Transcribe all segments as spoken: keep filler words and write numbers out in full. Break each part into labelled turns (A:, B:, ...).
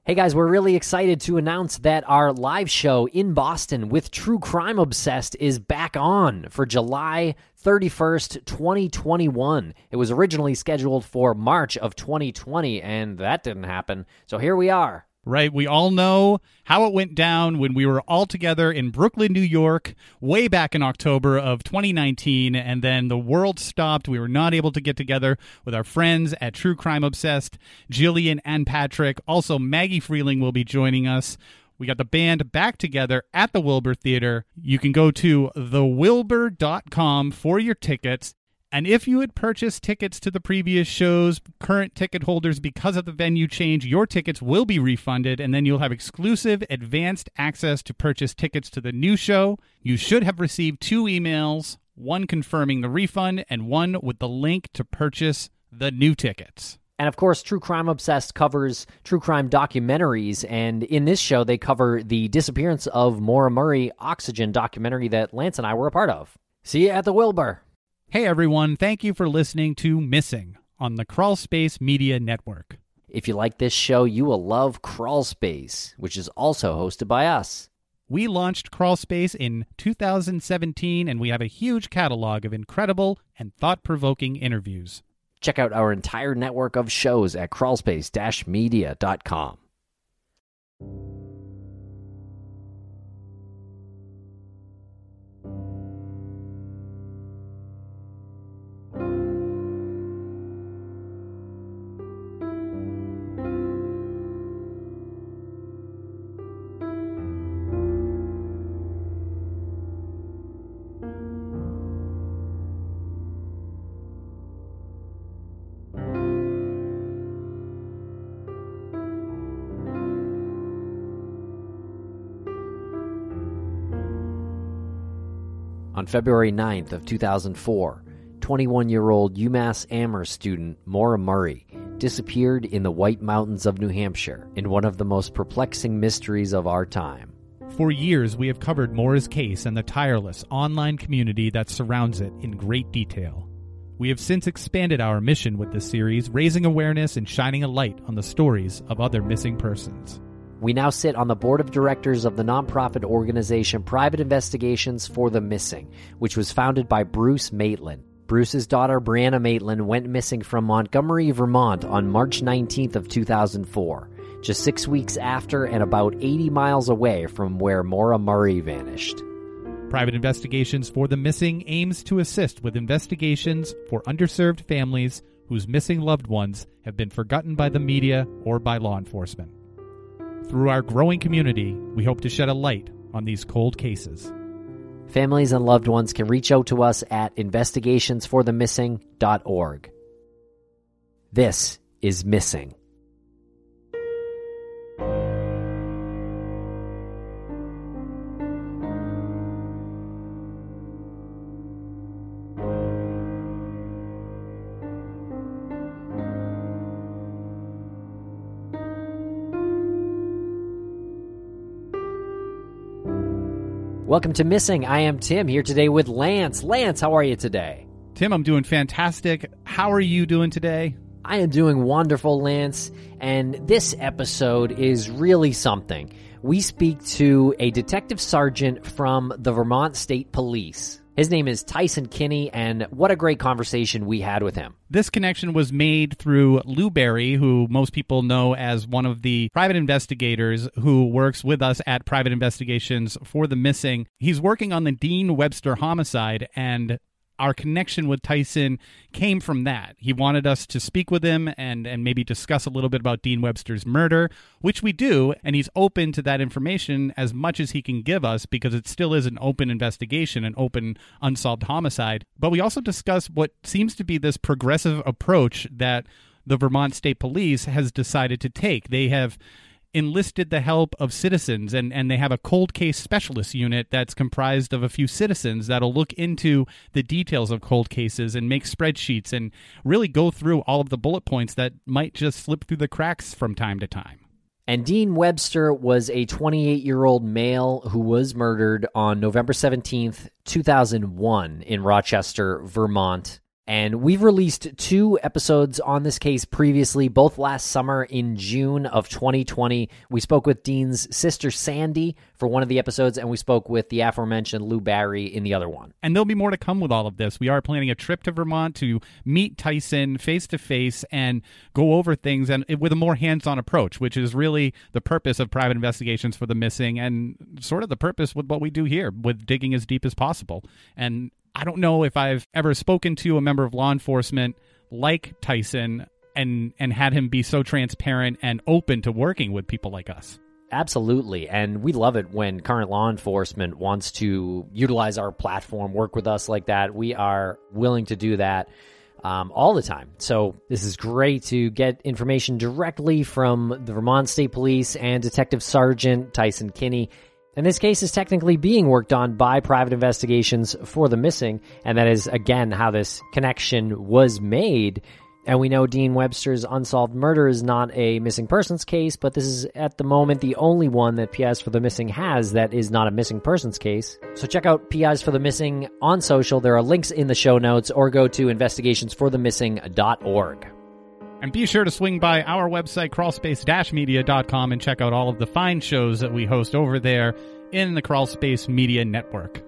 A: Hey guys, we're really excited to announce that our live show in Boston with True Crime Obsessed is back on for July thirty-first, twenty twenty-one. It was originally scheduled for March of twenty twenty, and that didn't happen. So here we are.
B: Right, we all know how it went down when we were all together in Brooklyn, New York, way back in October of twenty nineteen, and then the world stopped. We were not able to get together with our friends at True Crime Obsessed, Jillian and Patrick. Also, Maggie Freeling will be joining us. We got the band back together at the Wilbur Theater. You can go to the wilbur dot com for your tickets. And if you had purchased tickets to the previous shows, current ticket holders, because of the venue change, your tickets will be refunded, and then you'll have exclusive advanced access to purchase tickets to the new show. You should have received two emails, one confirming the refund and one with the link to purchase the new tickets.
A: And of course, True Crime Obsessed covers true crime documentaries, and in this show, they cover the disappearance of Maura Murray Oxygen documentary that Lance and I were a part of. See you at the Wilbur.
B: Hey everyone, thank you for listening to Missing on the Crawlspace Media Network.
A: If you like this show, you will love Crawlspace, which is also hosted by us.
B: We launched Crawlspace in two thousand seventeen, and we have a huge catalog of incredible and thought-provoking interviews.
A: Check out our entire network of shows at crawlspace dash media dot com. On February ninth of two thousand four, twenty-one-year-old UMass Amherst student Maura Murray disappeared in the White Mountains of New Hampshire in one of the most perplexing mysteries of our time.
B: For years, we have covered Maura's case and the tireless online community that surrounds it in great detail. We have since expanded our mission with this series, raising awareness and shining a light on the stories of other missing persons.
A: We now sit on the board of directors of the nonprofit organization Private Investigations for the Missing, which was founded by Bruce Maitland. Bruce's daughter, Brianna Maitland, went missing from Montgomery, Vermont on March nineteenth of two thousand four, just six weeks after and about eighty miles away from where Maura Murray vanished.
B: Private Investigations for the Missing aims to assist with investigations for underserved families whose missing loved ones have been forgotten by the media or by law enforcement. Through our growing community, we hope to shed a light on these cold cases.
A: Families and loved ones can reach out to us at investigations for the missing dot org. This is Missing. Welcome to Missing. I am Tim, here today with Lance. Lance, how are you today?
B: Tim, I'm doing fantastic. How are you doing today?
A: I am doing wonderful, Lance, and this episode is really something. We speak to a detective sergeant from the Vermont State Police. His name is Tyson Kinney, and what a great conversation we had with him.
B: This connection was made through Lou Berry, who most people know as one of the private investigators who works with us at Private Investigations for the Missing. He's working on the Dean Webster homicide, and our connection with Tyson came from that. He wanted us to speak with him and, and maybe discuss a little bit about Dean Webster's murder, which we do, and he's open to that information as much as he can give us because it still is an open investigation, an open unsolved homicide. But we also discuss what seems to be this progressive approach that the Vermont State Police has decided to take. They have enlisted the help of citizens, and, and they have a cold case specialist unit that's comprised of a few citizens that'll look into the details of cold cases and make spreadsheets and really go through all of the bullet points that might just slip through the cracks from time to time.
A: And Dean Webster was a twenty-eight-year-old male who was murdered on November seventeenth, two thousand one in Rochester, Vermont. And we've released two episodes on this case previously, both last summer in June of twenty twenty. We spoke with Dean's sister, Sandy, for one of the episodes, and we spoke with the aforementioned Lou Barry in the other one.
B: And there'll be more to come with all of this. We are planning a trip to Vermont to meet Tyson face-to-face and go over things and with a more hands-on approach, which is really the purpose of Private Investigations for the Missing and sort of the purpose with what we do here, with digging as deep as possible. And I don't know if I've ever spoken to a member of law enforcement like Tyson and and had him be so transparent and open to working with people like us.
A: Absolutely. And we love it when current law enforcement wants to utilize our platform, work with us like that. We are willing to do that um, all the time. So this is great to get information directly from the Vermont State Police and Detective Sergeant Tyson Kinney. And this case is technically being worked on by Private Investigations for the Missing, and that is, again, how this connection was made. And we know Dean Webster's unsolved murder is not a missing persons case, but this is, at the moment, the only one that P Is for the Missing has that is not a missing persons case. So check out P Is for the Missing on social. There are links in the show notes, or go to investigations for the missing dot org.
B: And be sure to swing by our website, crawlspace dash media dot com, and check out all of the fine shows that we host over there in the Crawlspace Media Network.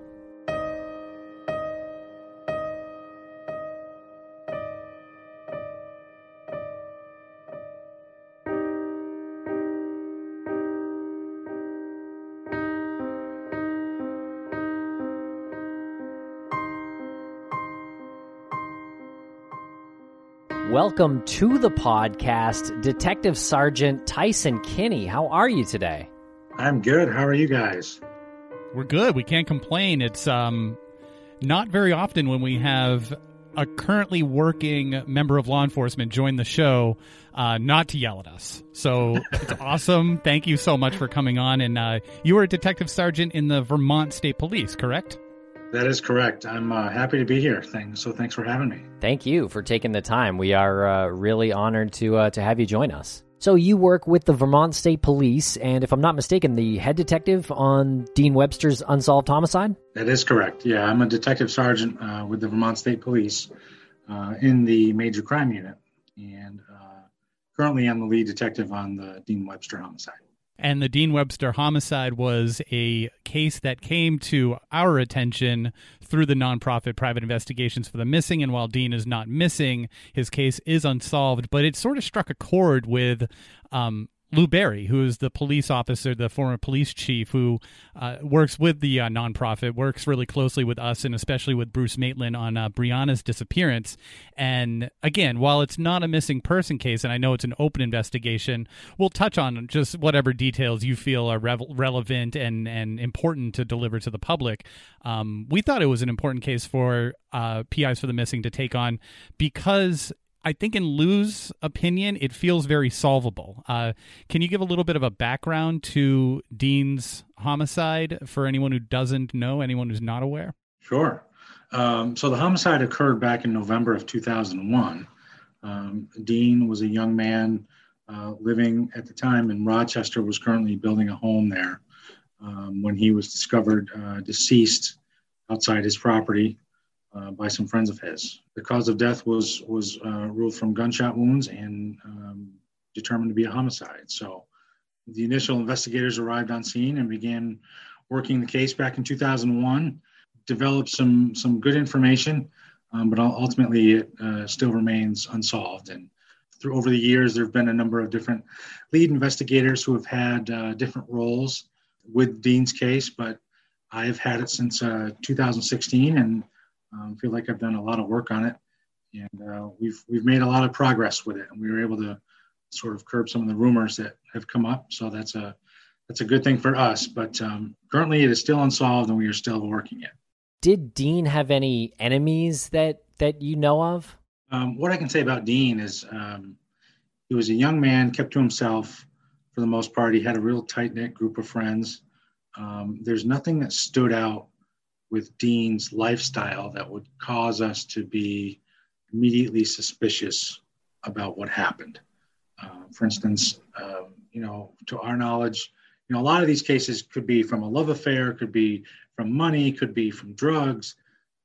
A: Welcome to the podcast, Detective Sergeant Tyson Kinney. How are you today?
C: I'm good. How are you guys?
B: We're good. We can't complain. It's um not very often when we have a currently working member of law enforcement join the show uh, not to yell at us. So it's awesome. Thank you so much for coming on. And uh, you were a detective sergeant in the Vermont State Police, correct?
C: That is correct. I'm uh, happy to be here. Thanks. So thanks for having me.
A: Thank you for taking the time. We are uh, really honored to uh, to have you join us. So you work with the Vermont State Police, and if I'm not mistaken, the head detective on Dean Webster's unsolved homicide?
C: That is correct. Yeah, I'm a detective sergeant uh, with the Vermont State Police uh, in the major crime unit, and uh, currently I'm the lead detective on the Dean Webster homicide.
B: And the Dean Webster homicide was a case that came to our attention through the nonprofit Private Investigations for the Missing. And while Dean is not missing, his case is unsolved. But it sort of struck a chord with um, Lou Barry, who is the police officer, the former police chief, who uh, works with the uh, nonprofit, works really closely with us, and especially with Bruce Maitland on uh, Brianna's disappearance. And again, while it's not a missing person case, and I know it's an open investigation, we'll touch on just whatever details you feel are re- relevant and, and important to deliver to the public. Um, we thought it was an important case for uh, P Is for the Missing to take on because I think in Lou's opinion, it feels very solvable. Uh, can you give a little bit of a background to Dean's homicide for anyone who doesn't know, anyone who's not aware?
C: Sure. Um, so the homicide occurred back in November of two thousand one. Um, Dean was a young man uh, living at the time in Rochester, was currently building a home there um, when he was discovered uh, deceased outside his property Uh, by some friends of his. The cause of death was was uh, ruled from gunshot wounds and um, determined to be a homicide. So the initial investigators arrived on scene and began working the case back in two thousand one, developed some some good information, um, but ultimately it uh, still remains unsolved. And through over the years, there have been a number of different lead investigators who have had uh, different roles with Dean's case, but I've had it since uh, two thousand sixteen, and I um, feel like I've done a lot of work on it, and uh, we've we've made a lot of progress with it, and we were able to sort of curb some of the rumors that have come up. So that's a that's a good thing for us. But um, currently, it is still unsolved, and we are still working it.
A: Did Dean have any enemies that that you know of?
C: Um, what I can say about Dean is um, he was a young man, kept to himself for the most part. He had a real tight knit group of friends. Um, there's nothing that stood out with Dean's lifestyle that would cause us to be immediately suspicious about what happened. Uh, for instance, um, you know, to our knowledge, you know, a lot of these cases could be from a love affair, could be from money, could be from drugs.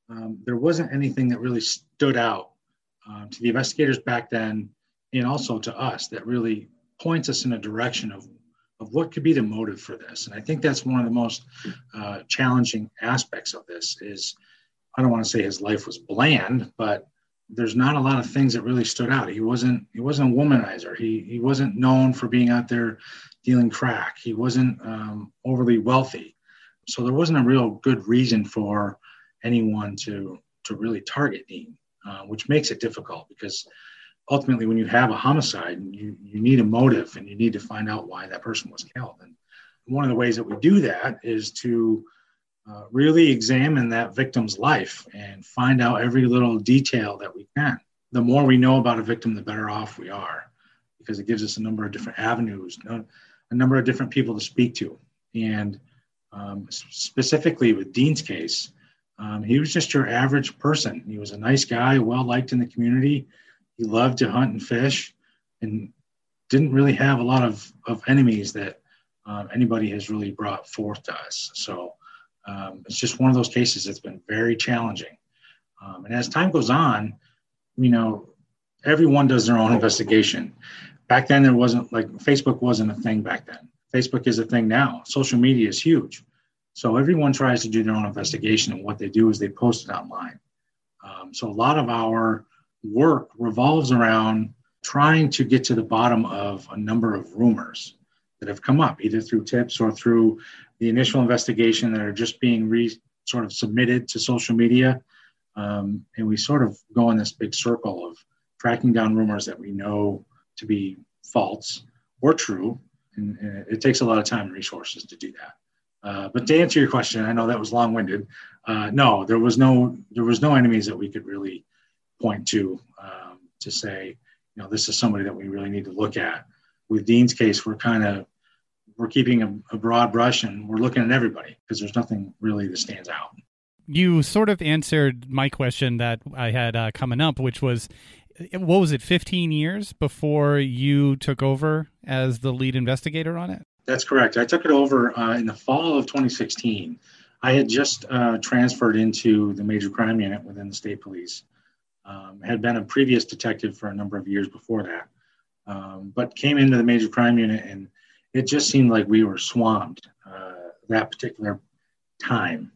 C: um, there wasn't anything that really stood out um, to the investigators back then, and also to us, that really points us in a direction of, of what could be the motive for this. And I think that's one of the most uh, challenging aspects of this is, I don't want to say his life was bland, but there's not a lot of things that really stood out. He wasn't he wasn't a womanizer. He he wasn't known for being out there dealing crack. He wasn't um, overly wealthy. So there wasn't a real good reason for anyone to to really target Dean, uh, which makes it difficult because ultimately when you have a homicide, you, you need a motive and you need to find out why that person was killed. And one of the ways that we do that is to uh, really examine that victim's life and find out every little detail that we can. The more we know about a victim, the better off we are, because it gives us a number of different avenues, a number of different people to speak to. And um, specifically with Dean's case, um, he was just your average person. He was a nice guy, well-liked in the community. He loved to hunt and fish and didn't really have a lot of, of enemies that um, anybody has really brought forth to us. So um, it's just one of those cases that's been very challenging. Um, and as time goes on, you know, everyone does their own investigation. Back then, there wasn't, like, Facebook wasn't a thing back then. Facebook is a thing now. Social media is huge. So everyone tries to do their own investigation, and what they do is they post it online. Um, so a lot of our work revolves around trying to get to the bottom of a number of rumors that have come up, either through tips or through the initial investigation that are just being re, sort of submitted to social media. Um, and we sort of go in this big circle of tracking down rumors that we know to be false or true. And, and it takes a lot of time and resources to do that. Uh, but to answer your question, I know that was long-winded. Uh, no, there was no there was no enemies that we could really point to um, to say, you know, this is somebody that we really need to look at. With Dean's case, we're kind of we're keeping a, a broad brush, and we're looking at everybody because there's nothing really that stands out.
B: You sort of answered my question that I had uh, coming up, which was, what was it, fifteen years before you took over as the lead investigator on it?
C: That's correct. I took it over uh, in the fall of twenty sixteen. I had just uh, transferred into the major crime unit within the state police. Um, had been a previous detective for a number of years before that, um, but came into the major crime unit, and it just seemed like we were swamped uh, that particular time.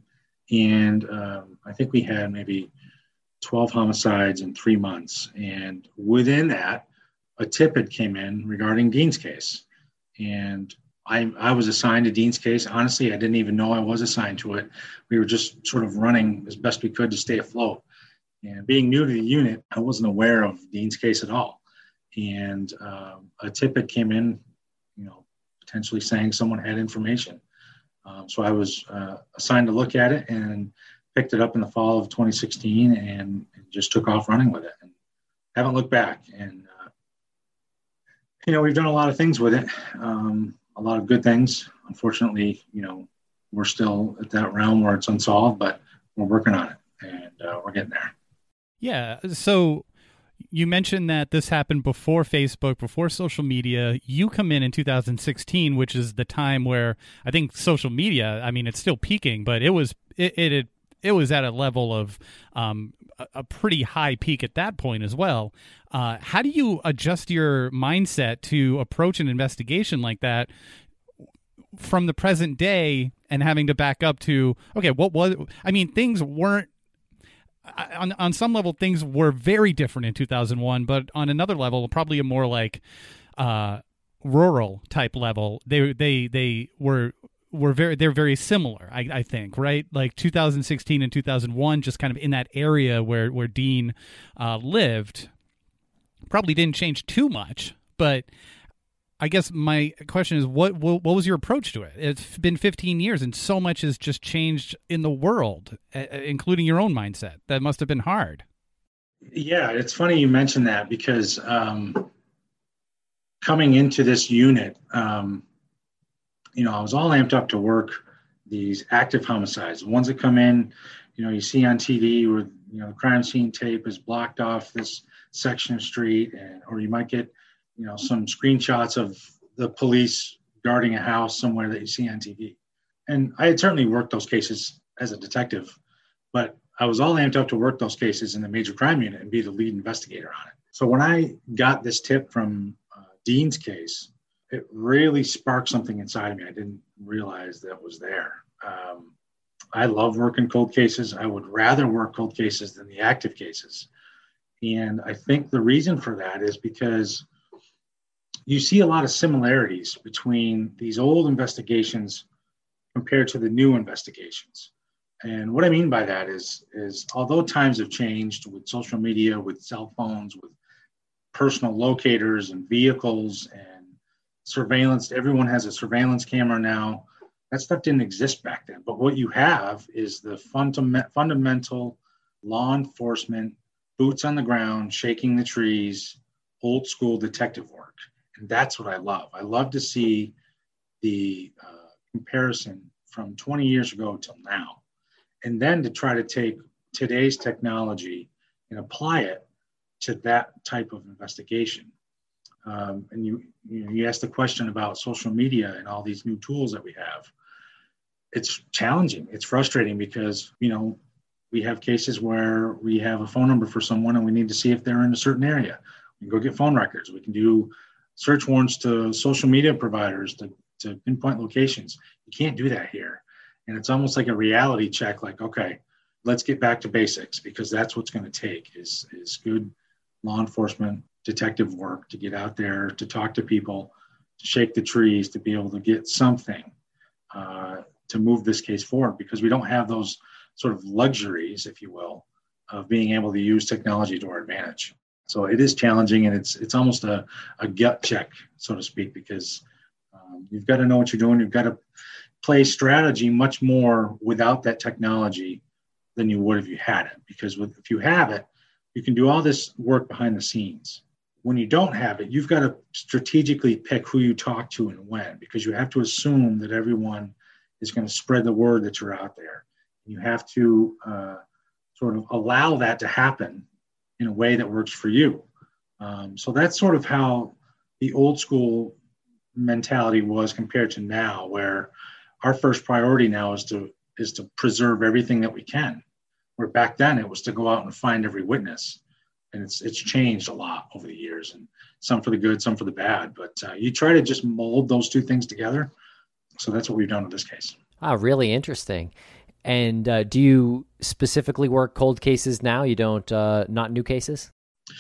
C: And um, I think we had maybe twelve homicides in three months. And within that, a tip had came in regarding Dean's case. And I, I was assigned to Dean's case. Honestly, I didn't even know I was assigned to it. We were just sort of running as best we could to stay afloat. And being new to the unit, I wasn't aware of Dean's case at all. And um, a tip had came in, you know, potentially saying someone had information. Um, so I was uh, assigned to look at it and picked it up in the fall of twenty sixteen and, and just took off running with it and haven't looked back. And, uh, you know, we've done a lot of things with it, um, a lot of good things. Unfortunately, you know, we're still at that realm where it's unsolved, but we're working on it and uh, we're getting there.
B: Yeah. So you mentioned that this happened before Facebook, before social media. You come in in two thousand sixteen, which is the time where I think social media, I mean, it's still peaking, but it was it it, it was at a level of um, a, a pretty high peak at that point as well. Uh, how do you adjust your mindset to approach an investigation like that from the present day and having to back up to, okay, what was, I mean, things weren't, On on some level, things were very different in two thousand one, but on another level, probably a more like uh, rural type level, they they they were were very they're very similar. I, I think, right? Like two thousand sixteen and two thousand one, just kind of in that area where where Dean uh, lived, probably didn't change too much. But I guess my question is, what, what what was your approach to it? It's been fifteen years, and so much has just changed in the world, uh, including your own mindset. That must have been hard.
C: Yeah, it's funny you mentioned that because um, coming into this unit, um, you know, I was all amped up to work these active homicides, the ones that come in, you know, you see on T V where, you know, the crime scene tape is blocked off this section of street, and or you might get, you know, some screenshots of the police guarding a house somewhere that you see on T V. And I had certainly worked those cases as a detective, but I was all amped up to work those cases in the major crime unit and be the lead investigator on it. So when I got this tip from uh, Dean's case, it really sparked something inside of me. I didn't realize that was there. Um, I love working cold cases. I would rather work cold cases than the active cases. And I think the reason for that is because you see a lot of similarities between these old investigations compared to the new investigations. And what I mean by that is, is although times have changed with social media, with cell phones, with personal locators and vehicles and surveillance, everyone has a surveillance camera now. That stuff didn't exist back then. But what you have is the fundament, fundamental law enforcement, boots on the ground, shaking the trees, old school detective work. And that's what I love. I love to see the uh, comparison from twenty years ago till now. And then to try to take today's technology and apply it to that type of investigation. Um, and you, you know, you asked the question about social media and all these new tools that we have. It's challenging. It's frustrating because, you know, we have cases where we have a phone number for someone and we need to see if they're in a certain area. We can go get phone records. We can do search warrants to social media providers to, to pinpoint locations. You can't do that here. And it's almost like a reality check, like, okay, let's get back to basics, because that's what's going to take is, is good law enforcement detective work to get out there, to talk to people, to shake the trees, to be able to get something uh, to move this case forward, because we don't have those sort of luxuries, if you will, of being able to use technology to our advantage. So it is challenging, and it's it's almost a, a gut check, so to speak, because um, you've got to know what you're doing. You've got to play strategy much more without that technology than you would if you had it. Because with, if you have it, you can do all this work behind the scenes. When you don't have it, you've got to strategically pick who you talk to and when, because you have to assume that everyone is going to spread the word that you're out there. You have to uh, sort of allow that to happen in a way that works for you. Um, so that's sort of how the old school mentality was compared to now, where our first priority now is to is to preserve everything that we can. Where back then it was to go out and find every witness, and it's it's changed a lot over the years, and some for the good, some for the bad. But uh, you try to just mold those two things together. So that's what we've done with this case.
A: Ah, really interesting. And uh, do you specifically work cold cases now? You don't, uh, not new cases?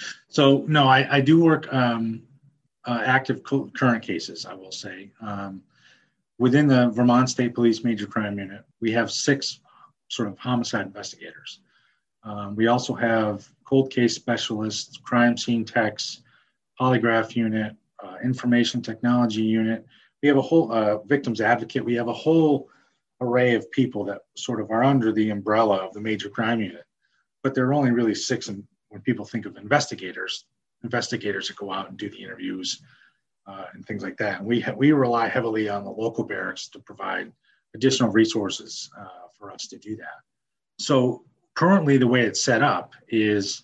C: So no, I, I do work um, uh, active co- current cases, I will say. Um, within the Vermont State Police Major Crime Unit, we have six sort of homicide investigators. Um, we also have cold case specialists, crime scene techs, polygraph unit, uh, information technology unit. We have a whole uh, victims advocate. We have a whole array of people that sort of are under the umbrella of the major crime unit. But there are only really six, and when people think of investigators, investigators that go out and do the interviews uh, and things like that. And we ha- we rely heavily on the local barracks to provide additional resources uh, for us to do that. So currently the way it's set up is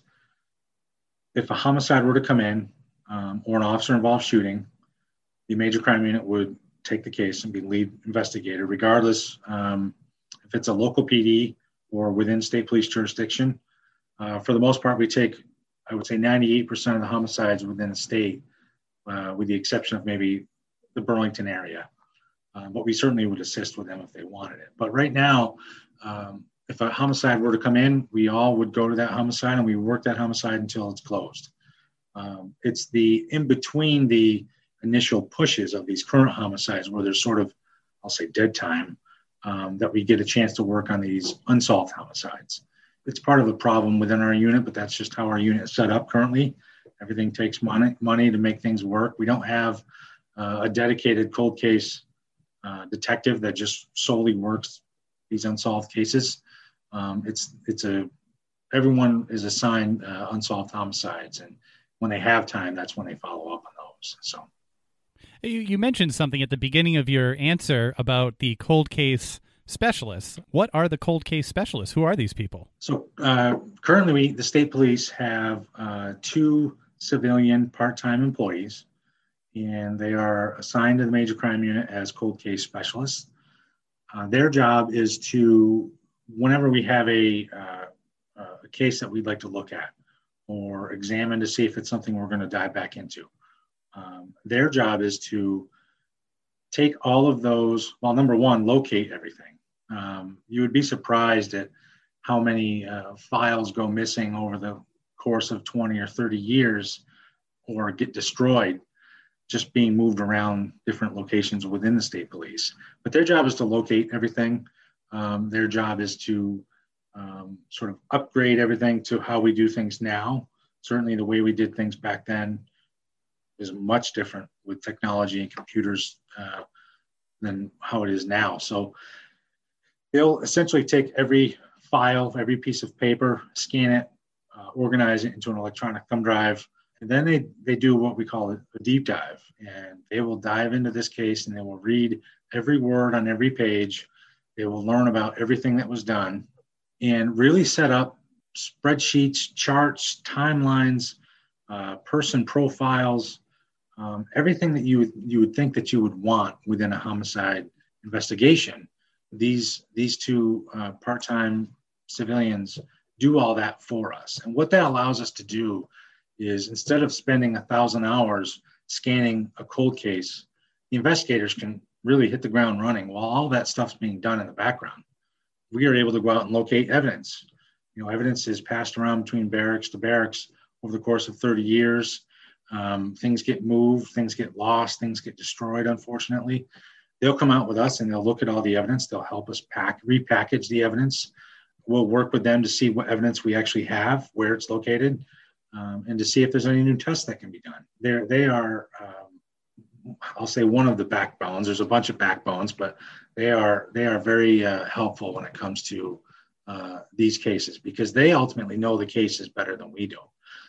C: if a homicide were to come in um, or an officer involved shooting, the major crime unit would take the case and be lead investigator, regardless um, if it's a local P D or within state police jurisdiction. Uh, for the most part, we take, I would say, ninety-eight percent of the homicides within the state, uh, with the exception of maybe the Burlington area. Uh, but we certainly would assist with them if they wanted it. But right now, um, if a homicide were to come in, we all would go to that homicide and we work that homicide until it's closed. Um, it's the in between the initial pushes of these current homicides where there's sort of, I'll say, dead time, um, that we get a chance to work on these unsolved homicides. It's part of the problem within our unit, but that's just how our unit is set up currently. Everything takes money, money to make things work. We don't have uh, a dedicated cold case uh, detective that just solely works these unsolved cases. Um, it's it's a everyone is assigned uh, unsolved homicides, and when they have time, that's when they follow up on those. So.
B: You, you mentioned something at the beginning of your answer about the cold case specialists. What are the cold case specialists? Who are these people?
C: So uh, currently, we, the state police have uh, two civilian part-time employees, and they are assigned to the major crime unit as cold case specialists. Uh, their job is to, whenever we have a uh, case that we'd like to look at or examine to see if it's something we're going to dive back into. Um, their job is to take all of those, well, number one, locate everything. Um, you would be surprised at how many uh, files go missing over the course of twenty or thirty years or get destroyed just being moved around different locations within the state police. But their job is to locate everything. Um, their job is to um, sort of upgrade everything to how we do things now. Certainly the way we did things back then is much different with technology and computers uh, than how it is now. So they'll essentially take every file, every piece of paper, scan it, uh, organize it into an electronic thumb drive, and then they, they do what we call a deep dive. And they will dive into this case and they will read every word on every page. They will learn about everything that was done and really set up spreadsheets, charts, timelines, uh, person profiles, um, everything that you would, you would think that you would want within a homicide investigation. These, these two uh, part-time civilians do all that for us. And what that allows us to do is, instead of spending a thousand hours scanning a cold case, the investigators can really hit the ground running while all that stuff's being done in the background. We are able to go out and locate evidence. You know, evidence is passed around between barracks to barracks over the course of thirty years. Um, things get moved, things get lost, things get destroyed, unfortunately. They'll come out with us and they'll look at all the evidence. They'll help us pack, repackage the evidence. We'll work with them to see what evidence we actually have, where it's located, um, and to see if there's any new tests that can be done. They're, they are, um, I'll say, one of the backbones. There's a bunch of backbones, but they are they are very uh, helpful when it comes to uh, these cases, because they ultimately know the cases better than we do.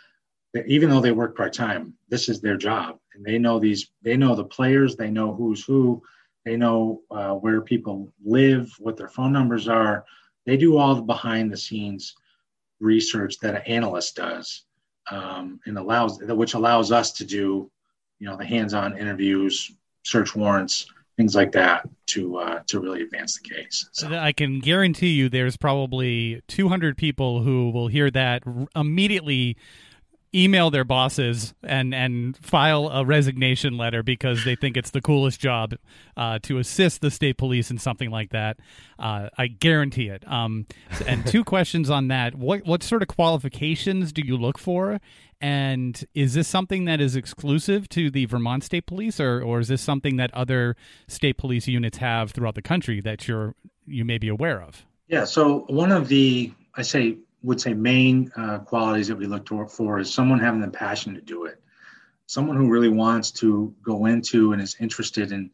C: Even though they work part-time, this is their job, and they know these. They know the players. They know who's who. They know uh, where people live, what their phone numbers are. They do all the behind-the-scenes research that an analyst does, um, and allows which allows us to do, you know, the hands-on interviews, search warrants, things like that to uh, to really advance the case. So
B: I can guarantee you, there's probably two hundred people who will hear that immediately, email their bosses and and file a resignation letter because they think it's the coolest job uh, to assist the state police in something like that. Uh, I guarantee it. Um, and two questions on that. What what sort of qualifications do you look for? And is this something that is exclusive to the Vermont State Police, or or is this something that other state police units have throughout the country that you're you may be aware of?
C: Yeah, so one of the, I say, would say main uh, qualities that we look to, for is someone having the passion to do it. Someone who really wants to go into and is interested in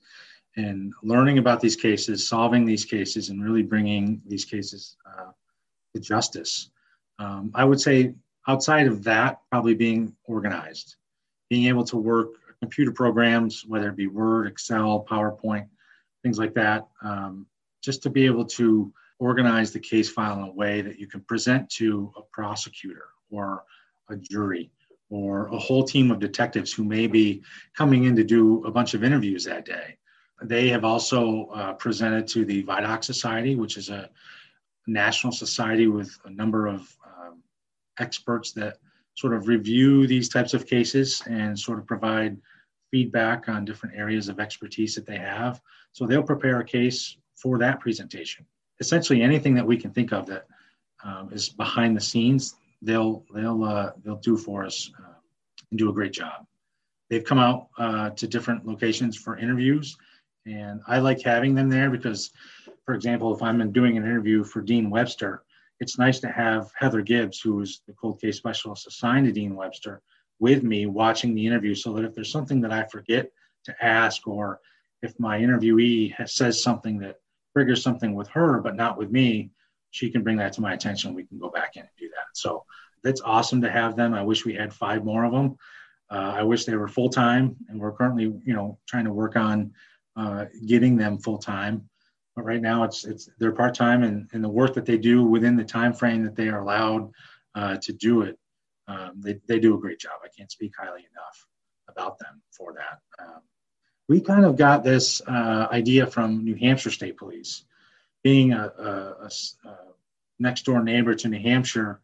C: in learning about these cases, solving these cases, and really bringing these cases uh, to justice. Um, I would say outside of that, probably being organized, being able to work computer programs, whether it be Word, Excel, PowerPoint, things like that, um, just to be able to organize the case file in a way that you can present to a prosecutor or a jury or a whole team of detectives who may be coming in to do a bunch of interviews that day. They have also uh, presented to the Vidocq Society, which is a national society with a number of um, experts that sort of review these types of cases and sort of provide feedback on different areas of expertise that they have. So they'll prepare a case for that presentation. Essentially anything that we can think of that um, is behind the scenes, they'll they'll uh, they'll do for us uh, and do a great job. They've come out uh, to different locations for interviews, and I like having them there because, for example, if I'm doing an interview for Dean Webster, it's nice to have Heather Gibbs, who is the cold case specialist assigned to Dean Webster, with me watching the interview, so that if there's something that I forget to ask, or if my interviewee has, says something that triggers something with her, but not with me, she can bring that to my attention. We can go back in and do that. So that's awesome to have them. I wish we had five more of them. Uh, I wish they were full-time, and we're currently, you know, trying to work on uh, getting them full-time. But right now it's, it's they're part-time, and, and the work that they do within the time frame that they are allowed uh, to do it, um, they, they do a great job. I can't speak highly enough about them for that. Um, We kind of got this uh, idea from New Hampshire State Police. Being a, a, a, a next door neighbor to New Hampshire,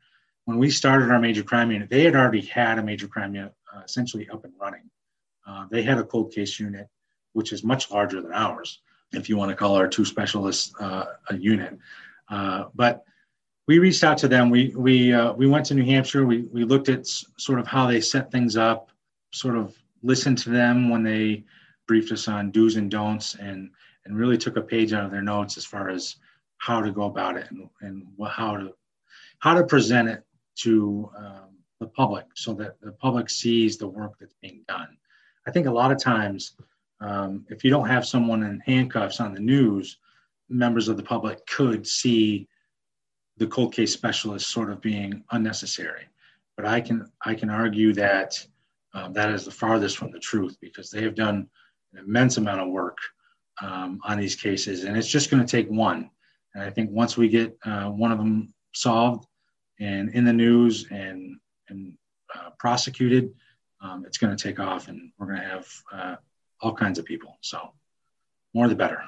C: when we started our major crime unit, they had already had a major crime unit uh, essentially up and running. Uh, they had a cold case unit, which is much larger than ours, if you want to call our two specialists uh, a unit. Uh, but we reached out to them. We we uh, we went to New Hampshire. We we looked at s- sort of how they set things up, sort of listened to them when they briefed us on do's and don'ts, and and really took a page out of their notes as far as how to go about it and and what, how to how to present it to um, the public so that the public sees the work that's being done. I think a lot of times, um, if you don't have someone in handcuffs on the news, members of the public could see the cold case specialist sort of being unnecessary. But I can I can argue that um, that is the farthest from the truth, because they have done an immense amount of work um, on these cases, and it's just going to take one. And I think once we get uh, one of them solved and in the news and and uh, prosecuted, um, it's going to take off, and we're going to have uh, all kinds of people. So more the better.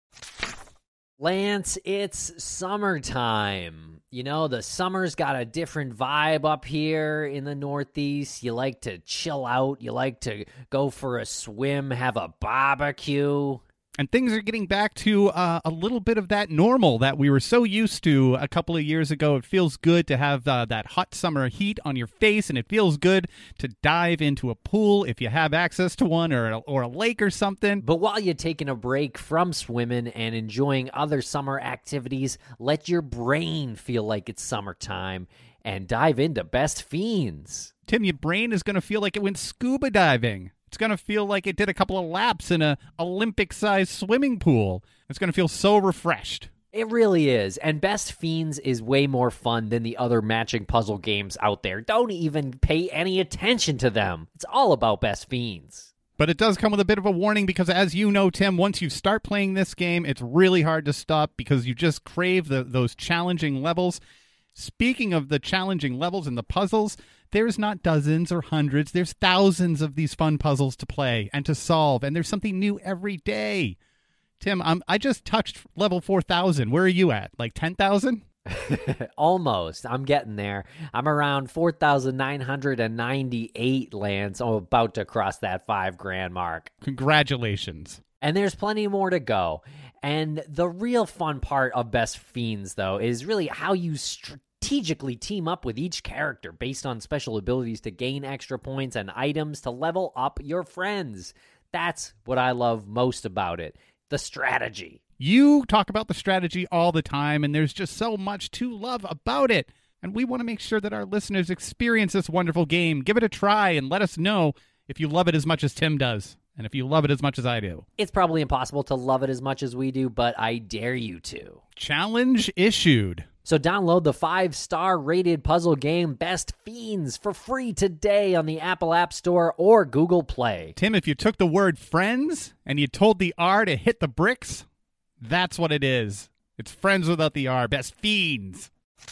A: Lance, it's summertime. You know, the summer's got a different vibe up here in the Northeast. You like to chill out. You like to go for a swim, have a barbecue.
B: And things are getting back to uh, a little bit of that normal that we were so used to a couple of years ago. It feels good to have uh, that hot summer heat on your face, and it feels good to dive into a pool if you have access to one, or a, or a lake or something.
A: But while you're taking a break from swimming and enjoying other summer activities, let your brain feel like it's summertime and dive into Best Fiends.
B: Tim, your brain is going to feel like it went scuba diving. It's going to feel like it did a couple of laps in a Olympic-sized swimming pool. It's going to feel so refreshed.
A: It really is. And Best Fiends is way more fun than the other matching puzzle games out there. Don't even pay any attention to them. It's all about Best Fiends.
B: But it does come with a bit of a warning, because as you know, Tim, once you start playing this game, it's really hard to stop because you just crave the, those challenging levels. Speaking of the challenging levels and the puzzles, there's not dozens or hundreds. There's thousands of these fun puzzles to play and to solve, and there's something new every day. Tim, I'm, I just touched level four thousand. Where are you at? Like ten thousand?
A: Almost. I'm getting there. I'm around four thousand nine hundred ninety-eight, Lance. I'm about to cross that five grand mark.
B: Congratulations.
A: And there's plenty more to go. And the real fun part of Best Fiends, though, is really how you strategically team up with each character based on special abilities to gain extra points and items to level up your friends. That's what I love most about it, the strategy.
B: You talk about the strategy all the time, and there's just so much to love about it. And we want to make sure that our listeners experience this wonderful game. Give it a try and let us know if you love it as much as Tim does, and if you love it as much as I do.
A: It's probably impossible to love it as much as we do, but I dare you to.
B: Challenge issued.
A: So download the five-star rated puzzle game Best Fiends for free today on the Apple App Store or Google Play.
B: Tim, if you took the word friends and you told the R to hit the bricks, that's what it is. It's friends without the R. Best Fiends.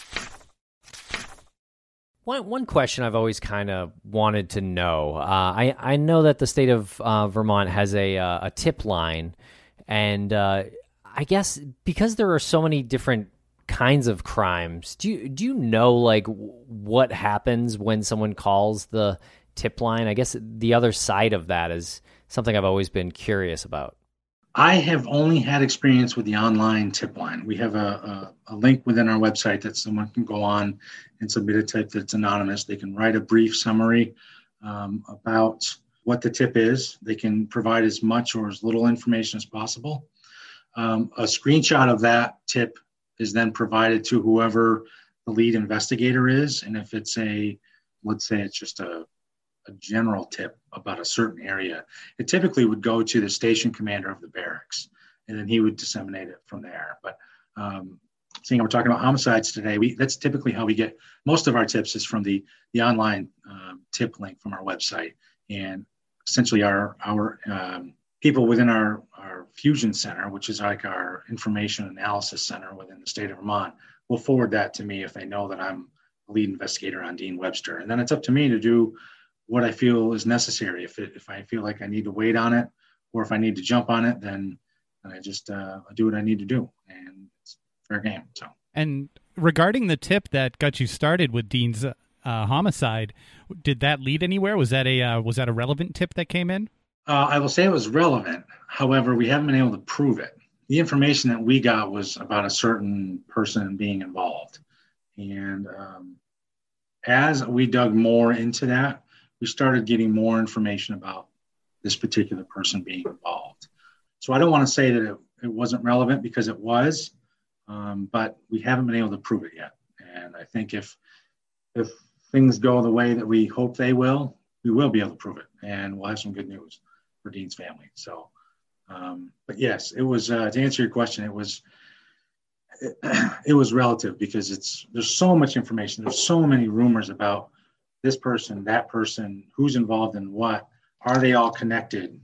A: One one question I've always kind of wanted to know. Uh, I I know that the state of uh, Vermont has a uh, a tip line, and uh, I guess because there are so many different kinds of crimes, do you do you know like what happens when someone calls the tip line? I guess the other side of that is something I've always been curious about.
C: I have only had experience with the online tip line. We have a, a, a link within our website that someone can go on and submit a tip that's anonymous. They can write a brief summary um, about what the tip is. They can provide as much or as little information as possible. Um, a screenshot of that tip is then provided to whoever the lead investigator is. And if it's a, let's say it's just a a general tip about a certain area, it typically would go to the station commander of the barracks, and then he would disseminate it from there. But um, seeing we're talking about homicides today, we, that's typically how we get most of our tips is from the the online um, tip link from our website. And essentially our our um, people within our, our Fusion Center, which is like our information analysis center within the state of Vermont, will forward that to me if they know that I'm the lead investigator on Dean Webster. And then it's up to me to do what I feel is necessary. If it, if I feel like I need to wait on it, or if I need to jump on it, then, then I just uh, do what I need to do, and it's fair game. So,
B: and Regarding the tip that got you started with Dean's uh, homicide, did that lead anywhere? Was that a uh, was that a relevant tip that came in?
C: Uh, I will say it was relevant. However, we haven't been able to prove it. The information that we got was about a certain person being involved. And um, as we dug more into that, we started getting more information about this particular person being involved. So I don't want to say that it, it wasn't relevant, because it was, um, but we haven't been able to prove it yet. And I think if if things go the way that we hope they will, we will be able to prove it, and we'll have some good news for Dean's family. So, um, but yes, it was, uh, to answer your question, it was, it, it was relative, because it's, there's so much information. There's so many rumors about this person, that person, who's involved in what, are they all connected?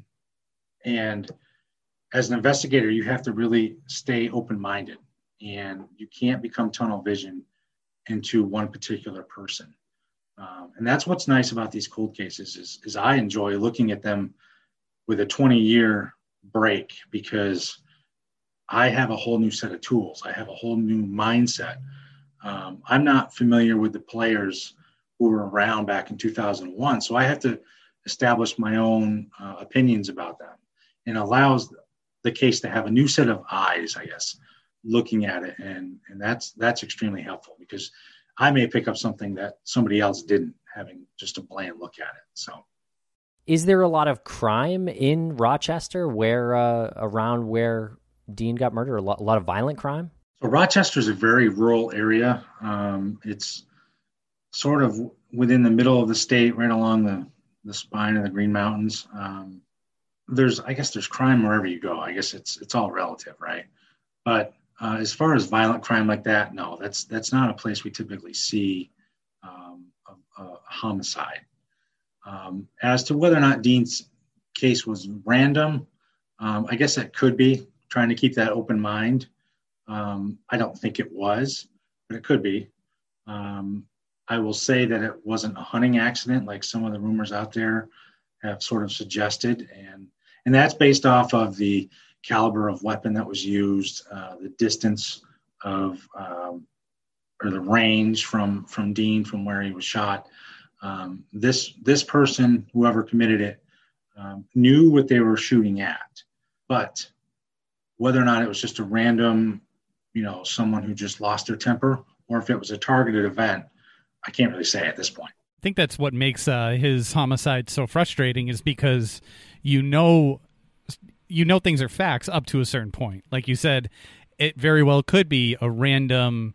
C: And as an investigator, you have to really stay open-minded, and you can't become tunnel vision into one particular person. Um, and that's what's nice about these cold cases is, is I enjoy looking at them with a twenty year break, because I have a whole new set of tools. I have a whole new mindset. Um, I'm not familiar with the players who were around back in two thousand one. So I have to establish my own uh, opinions about them, and allows the case to have a new set of eyes, I guess, looking at it. And, and that's, that's extremely helpful, because I may pick up something that somebody else didn't, having just a bland look at it. So.
A: Is there a lot of crime in Rochester, where uh, around where Dean got murdered? A lot, a lot of violent crime?
C: So Rochester is a very rural area. Um, it's sort of within the middle of the state, right along the, the spine of the Green Mountains. Um, there's, I guess there's crime wherever you go. I guess it's it's all relative, right? But uh, as far as violent crime like that, no, that's that's not a place we typically see um, a, a homicide. Um, as to whether or not Dean's case was random, um, I guess it could be, trying to keep that open mind. Um, I don't think it was, but it could be. Um, I will say that it wasn't a hunting accident like some of the rumors out there have sort of suggested. And, and that's based off of the caliber of weapon that was used, uh, the distance of, um, or the range from, from Dean, from where he was shot. Um, this this person, whoever committed it, um, knew what they were shooting at, but whether or not it was just a random, you know, someone who just lost their temper, or if it was a targeted event, I can't really say at this point.
B: I think that's what makes uh, his homicide so frustrating, is because you know, you know things are facts up to a certain point. Like you said, it very well could be a random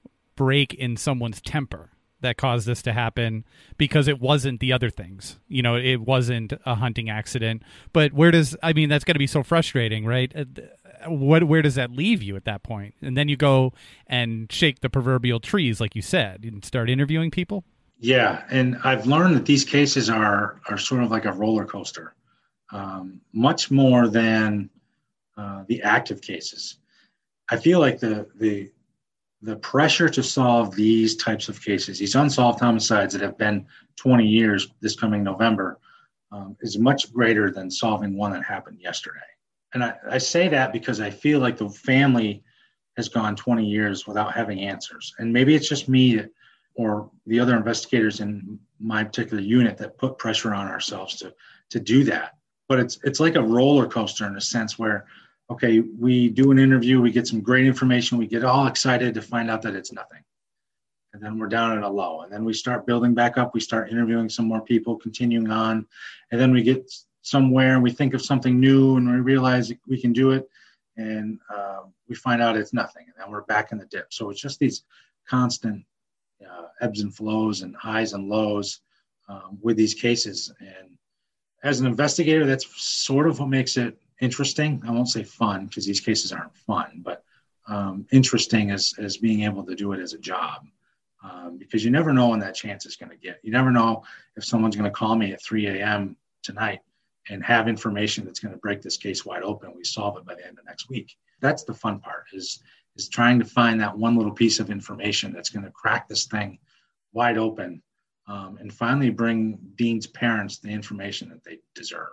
B: break in someone's temper that caused this to happen, because it wasn't the other things. You know, it wasn't a hunting accident. But where does, I mean, that's got to be so frustrating, right? What, where does that leave you at that point? And then you go and shake the proverbial trees, like you said, and start interviewing people?
C: Yeah, and I've learned that these cases are are sort of like a roller coaster, um, much more than uh, the active cases. I feel like the the the pressure to solve these types of cases, these unsolved homicides that have been twenty years this coming November, um, is much greater than solving one that happened yesterday. And I, I say that because I feel like the family has gone twenty years without having answers. And maybe it's just me or the other investigators in my particular unit that put pressure on ourselves to, to do that. But it's it's like a roller coaster in a sense where, okay, we do an interview, we get some great information, we get all excited to find out that it's nothing. And then we're down at a low. And then we start building back up. We start interviewing some more people, continuing on. And then we get somewhere and we think of something new and we realize we can do it. And uh, we find out it's nothing. And then we're back in the dip. So it's just these constant uh, ebbs and flows and highs and lows um, with these cases. And as an investigator, that's sort of what makes it interesting. I won't say fun, because these cases aren't fun, but um, interesting as, as being able to do it as a job. Um, because you never know when that chance is going to get. You never know if someone's going to call me at three a.m. tonight and have information that's going to break this case wide open. We solve it by the end of next week. That's the fun part, is, is trying to find that one little piece of information that's going to crack this thing wide open um, and finally bring Dean's parents the information that they deserve.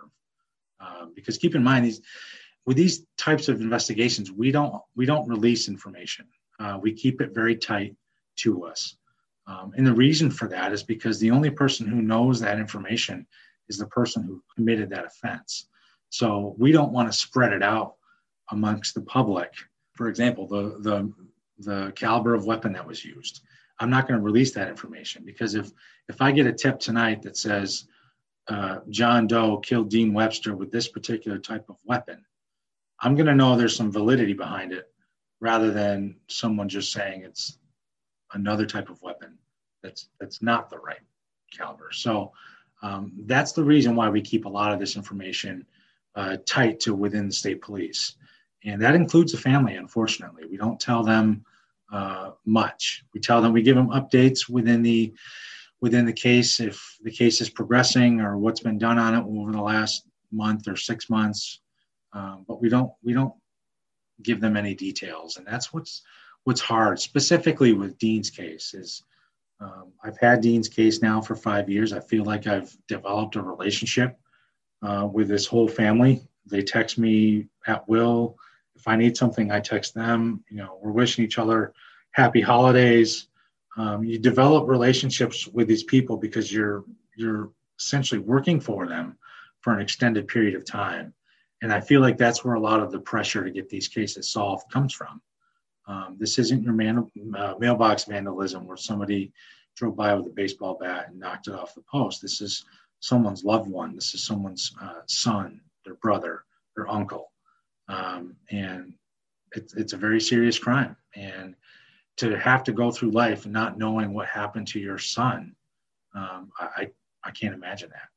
C: Um, because keep in mind, these with these types of investigations, we don't we don't release information. Uh, we keep it very tight to us. Um, and the reason for that is because the only person who knows that information is the person who committed that offense. So we don't want to spread it out amongst the public. For example, the the the caliber of weapon that was used. I'm not going to release that information because if if I get a tip tonight that says uh, John Doe killed Dean Webster with this particular type of weapon, I'm going to know there's some validity behind it rather than someone just saying it's another type of weapon that's that's not the right caliber. So um, that's the reason why we keep a lot of this information uh, tight to within the state police. And that includes the family, unfortunately. We don't tell them uh, much. We tell them, we give them updates within the within the case if the case is progressing or what's been done on it over the last month or six months. Um, but we don't we don't give them any details, and that's what's what's hard, specifically with Dean's case. Is um, I've had Dean's case now for five years. I feel like I've developed a relationship uh, with this whole family. They text me at will. If I need something, I text them. You know, we're wishing each other happy holidays. Um, you develop relationships with these people because you're you're essentially working for them for an extended period of time. And I feel like that's where a lot of the pressure to get these cases solved comes from. Um, this isn't your man, uh, mailbox vandalism where somebody drove by with a baseball bat and knocked it off the post. This is someone's loved one. This is someone's uh, son, their brother, their uncle. Um, and it's, it's a very serious crime. And to have to go through life not knowing what happened to your son, um, I, I can't imagine that.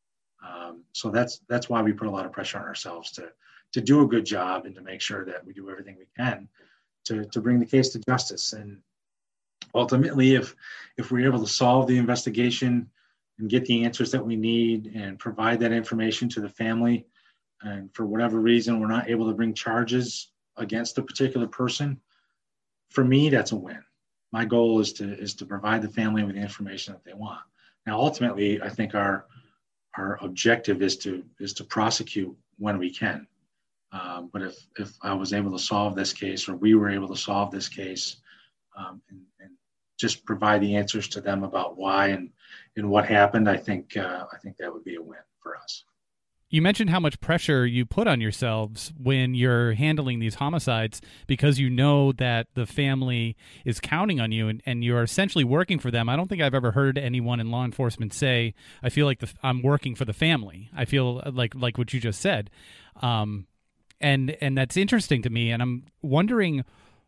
C: Um, so that's that's why we put a lot of pressure on ourselves to to do a good job and to make sure that we do everything we can to to bring the case to justice. And ultimately, if if we're able to solve the investigation and get the answers that we need and provide that information to the family, and for whatever reason we're not able to bring charges against a particular person, for me that's a win. My goal is to is to provide the family with the information that they want. Now, ultimately, I think our Our objective is to is to prosecute when we can. Um, but if if I was able to solve this case, or we were able to solve this case, um, and, and just provide the answers to them about why and and what happened, I think uh, I think that would be a win for us.
B: You mentioned how much pressure you put on yourselves when you're handling these homicides because you know that the family is counting on you and, and you're essentially working for them. I don't think I've ever heard anyone in law enforcement say, I feel like the, I'm working for the family. I feel like like what you just said. Um, and and that's interesting to me. And I'm wondering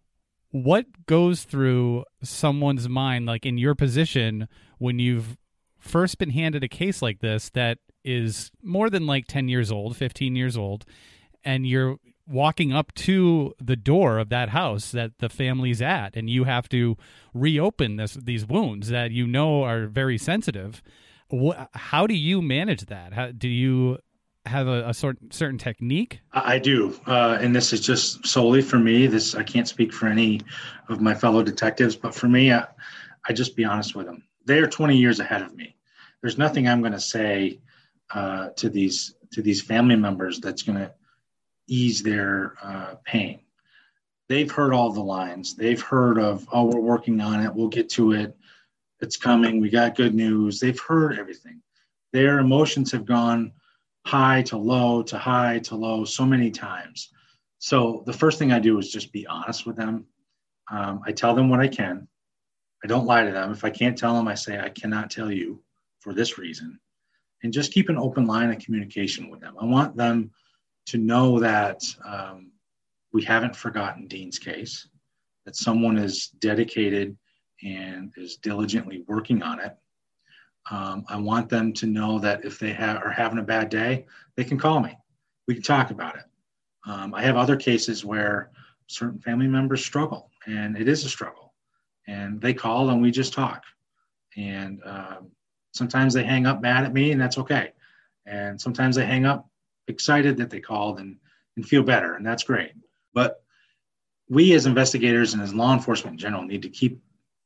B: what goes through someone's mind, like in your position, when you've first been handed a case like this that is more than like ten years old, fifteen years old, and you're walking up to the door of that house that the family's at, and you have to reopen this these wounds that you know are very sensitive. What, how do you manage that? How, do you have a, a sort, certain technique?
C: I do, uh, and this is just solely for me. This I can't speak for any of my fellow detectives, but for me, I, I just be honest with them. They are twenty years ahead of me. There's nothing I'm going to say uh, to these to these family members that's going to ease their uh, pain. They've heard all the lines. They've heard of, oh, we're working on it. We'll get to it. It's coming. We got good news. They've heard everything. Their emotions have gone high to low to high to low so many times. So the first thing I do is just be honest with them. Um, I tell them what I can. I don't lie to them. If I can't tell them, I say, I cannot tell you for this reason. And just keep an open line of communication with them. I want them to know that um, we haven't forgotten Dean's case, that someone is dedicated and is diligently working on it. Um, I want them to know that if they ha- are having a bad day, they can call me. We can talk about it. Um, I have other cases where certain family members struggle, and it is a struggle. And they call and we just talk. And um, sometimes they hang up mad at me, and that's okay. And sometimes they hang up excited that they called and, and feel better, and that's great. But we as investigators and as law enforcement in general need to keep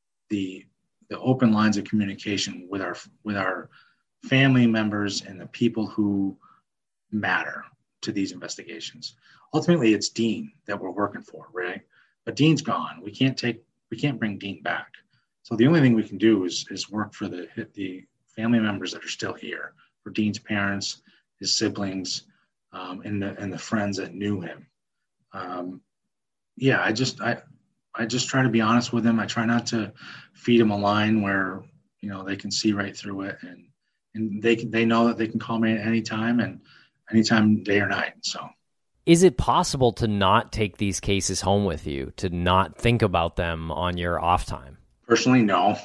C: the the open lines of communication with our with our family members and the people who matter to these investigations. Ultimately, it's Dean that we're working for, right? but Dean's gone. We can't take, we can't bring Dean back. So the only thing we can do is is work for the the family members that are still here, for Dean's parents, his siblings, um, and the and the friends that knew him. Um, yeah, I just I I just try to be honest with him. I try not to feed him a line where, you know, they can see right through it, and and they can, they know that they can call me at any time, and anytime, day or night. So.
A: Is it possible to not take these cases home with you, to not think about them on your off time?
C: Personally, no.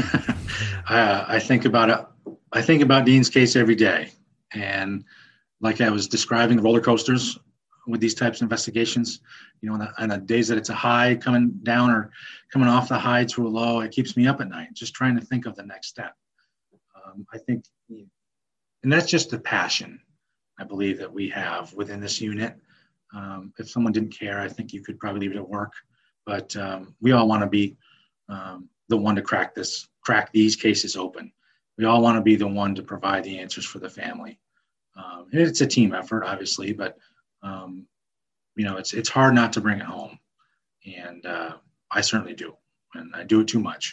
C: I, I think about it. I think about Dean's case every day. And like I was describing the roller coasters with these types of investigations, you know, on the, on the days that it's a high coming down or coming off the high to a low, it keeps me up at night, just trying to think of the next step. Um, I think, and that's just the passion, I believe, that we have within this unit. Um, if someone didn't care, I think you could probably leave it at work. But um, we all want to be um, the one to crack this, crack these cases open. We all want to be the one to provide the answers for the family. Um, and it's a team effort, obviously, but um, you know, it's it's hard not to bring it home, and uh, I certainly do, and I do it too much.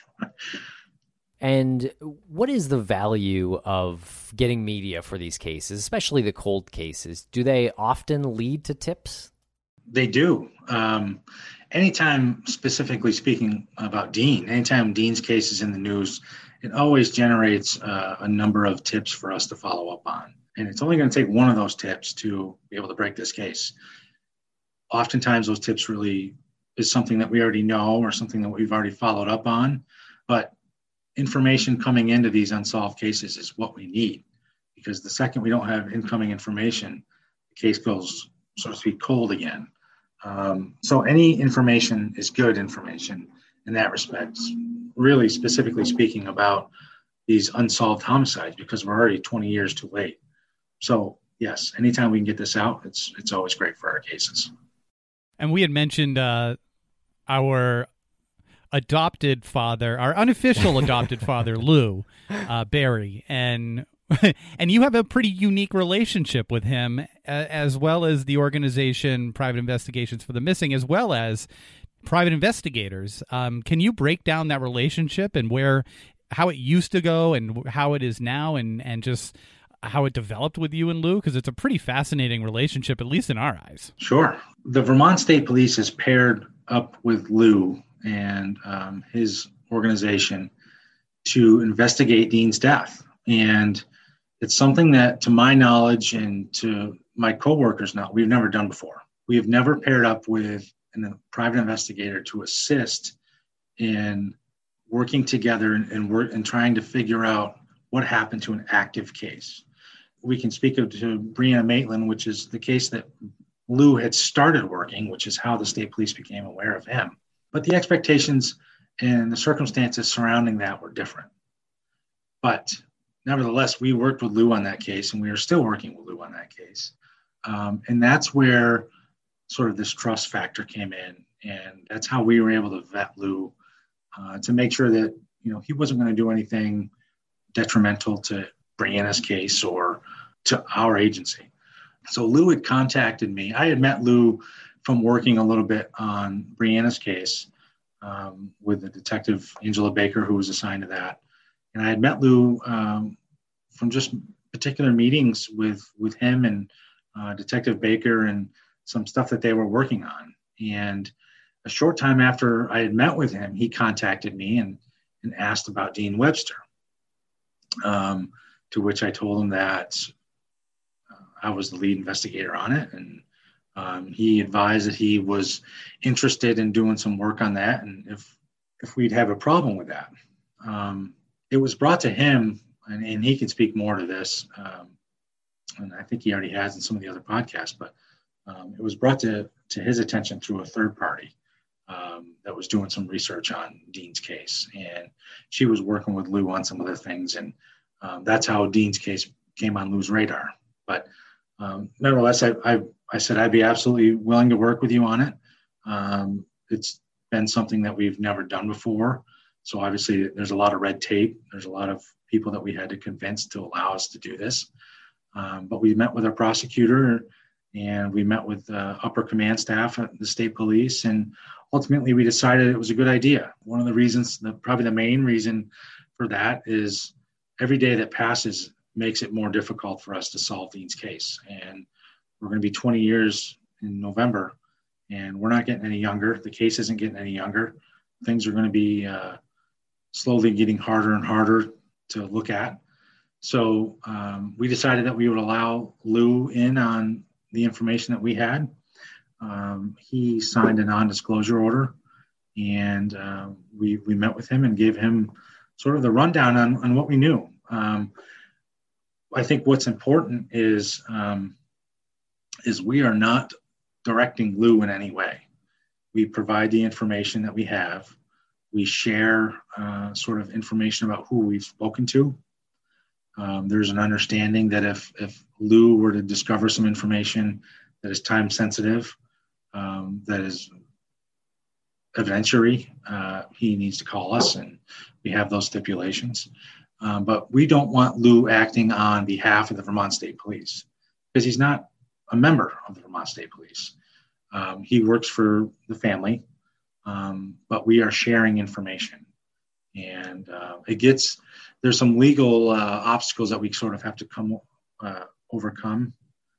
A: And what is the value of getting media for these cases, especially the cold cases? Do they often lead to tips?
C: They do. Um, anytime, specifically speaking about Dean, anytime Dean's case is in the news, it always generates uh, a number of tips for us to follow up on. And it's only going to take one of those tips to be able to break this case. Oftentimes, those tips really is something that we already know or something that we've already followed up on. But information coming into these unsolved cases is what we need, because the second we don't have incoming information, the case goes, so to speak, cold again. Um, so any information is good information in that respect, really specifically speaking about these unsolved homicides, because we're already twenty years too late. So yes, anytime we can get this out, it's it's always great for our cases.
B: And we had mentioned uh, our adopted father, our unofficial adopted father, Lou uh, Barry, and and you have a pretty unique relationship with him, uh, as well as the organization Private Investigations for the Missing, as well as private investigators. Um, can you break down that relationship and where, how it used to go and how it is now, and and just how it developed with you and Lou? Because it's a pretty fascinating relationship, at least in our eyes.
C: Sure. The Vermont State Police has paired up with Lou and um, his organization to investigate Dean's death. And it's something that, to my knowledge and to my coworkers now, we've never done before. We have never paired up with a private investigator to assist in working together and, and, work, and trying to figure out what happened to an active case. We can speak of to Brianna Maitland, which is the case that Lou had started working, which is how the state police became aware of him. But the expectations and the circumstances surrounding that were different. But nevertheless, we worked with Lou on that case, and we are still working with Lou on that case. Um, and that's where sort of this trust factor came in. And that's how we were able to vet Lou uh, to make sure that, you know, he wasn't going to do anything detrimental to Brianna's case or to our agency. So Lou had contacted me. I had met Lou from working a little bit on Brianna's case um, with the detective Angela Baker, who was assigned to that. And I had met Lou um, from just particular meetings with, with him and uh, Detective Baker and some stuff that they were working on. And a short time after I had met with him, he contacted me and, and asked about Dean Webster, um, to which I told him that uh, I was the lead investigator on it. And um, he advised that he was interested in doing some work on that, and if if we'd have a problem with that. Um, it was brought to him, and, and he can speak more to this, um, and I think he already has in some of the other podcasts, but um, it was brought to, to his attention through a third party um, that was doing some research on Dean's case. And she was working with Lou on some other things, and um, that's how Dean's case came on Lou's radar. But um, nevertheless, I, I, I said I'd be absolutely willing to work with you on it. Um, it's been something that we've never done before. So obviously there's a lot of red tape. There's a lot of people that we had to convince to allow us to do this. Um, but we met with our prosecutor, and we met with uh, upper command staff at the state police. And ultimately we decided it was a good idea. One of the reasons, the, probably the main reason for that is every day that passes makes it more difficult for us to solve Dean's case. And we're going to be twenty years in November, and we're not getting any younger. The case isn't getting any younger. Things are going to be uh, slowly getting harder and harder to look at. So um, we decided that we would allow Lou in on the information that we had. Um, he signed a non-disclosure order, and uh, we we met with him and gave him sort of the rundown on, on what we knew. Um, I think what's important is um, is we are not directing Lou in any way. We provide the information that we have. We share uh, sort of information about who we've spoken to. Um, there's an understanding that if if Lou were to discover some information that is time sensitive, um, that is evidentiary, uh, he needs to call us, and we have those stipulations. Um, but we don't want Lou acting on behalf of the Vermont State Police because he's not a member of the Vermont State Police. Um, he works for the family, um, but we are sharing information. And uh, it gets, there's some legal uh, obstacles that we sort of have to come uh, overcome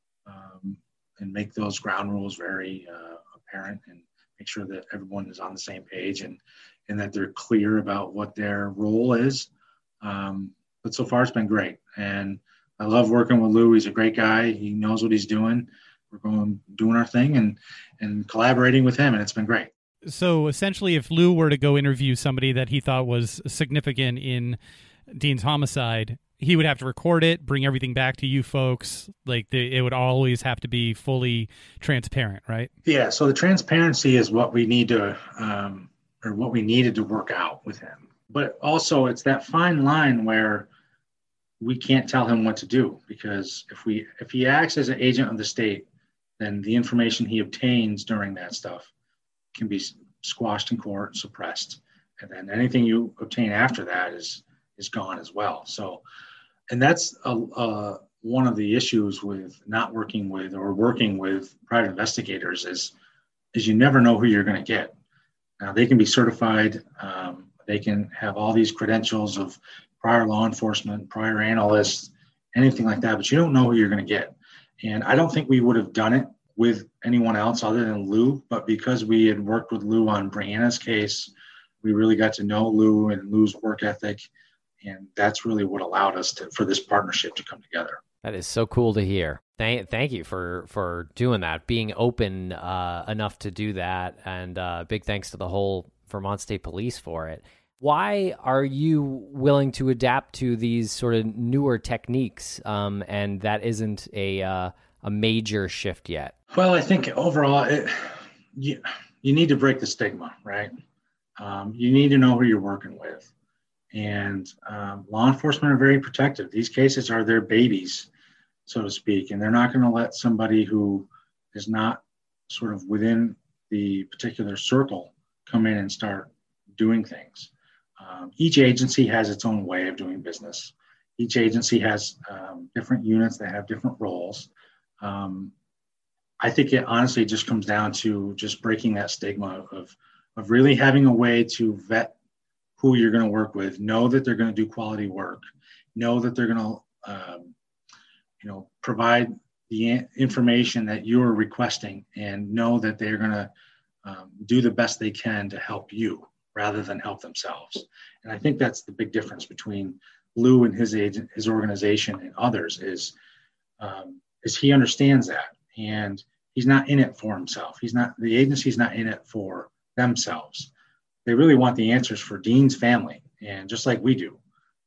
C: um, and make those ground rules very uh, apparent and make sure that everyone is on the same page and, and that they're clear about what their role is. Um, but so far it's been great. And I love working with Lou. He's a great guy. He knows what he's doing. We're going, doing our thing and, and collaborating with him. And it's been great.
B: So essentially, if Lou were to go interview somebody that he thought was significant in Dean's homicide, he would have to record it, bring everything back to you folks. Like the, it would always have to be fully transparent, right?
C: Yeah. So the transparency is what we need to, um, or what we needed to work out with him. But also it's that fine line where we can't tell him what to do, because if we, if he acts as an agent of the state, then the information he obtains during that stuff can be squashed in court, suppressed. And then anything you obtain after that is, is gone as well. So, and that's a, a, one of the issues with not working with or working with private investigators is, is you never know who you're going to get. Now they can be certified. Um, they can have all these credentials of prior law enforcement, prior analysts, anything like that, but you don't know who you're going to get. And I don't think we would have done it with anyone else other than Lou, but because we had worked with Lou on Brianna's case, we really got to know Lou and Lou's work ethic. And that's really what allowed us to, for this partnership to come together.
A: That is so cool to hear. Thank, thank you for, for doing that, being open uh, enough to do that. And uh, big thanks to the whole Vermont State Police for it. Why are you willing to adapt to these sort of newer techniques? Um, and that isn't a uh, a major shift yet.
C: Well, I think overall, it, you, you need to break the stigma, right? Um, you need to know who you're working with. And um, law enforcement are very protective. These cases are their babies, so to speak, and they're not going to let somebody who is not sort of within the particular circle come in and start doing things. Um, each agency has its own way of doing business. Each agency has um, different units that have different roles. Um, I think it honestly just comes down to just breaking that stigma of, of really having a way to vet who you're going to work with, know that they're going to do quality work, know that they're going to, um, you know, provide the information that you're requesting, and know that they're going to um, do the best they can to help you rather than help themselves. And I think that's the big difference between Lou and his agent, his organization, and others is, um, is he understands that, and he's not in it for himself. He's not, the agency's not in it for themselves. They really want the answers for Dean's family, and just like we do.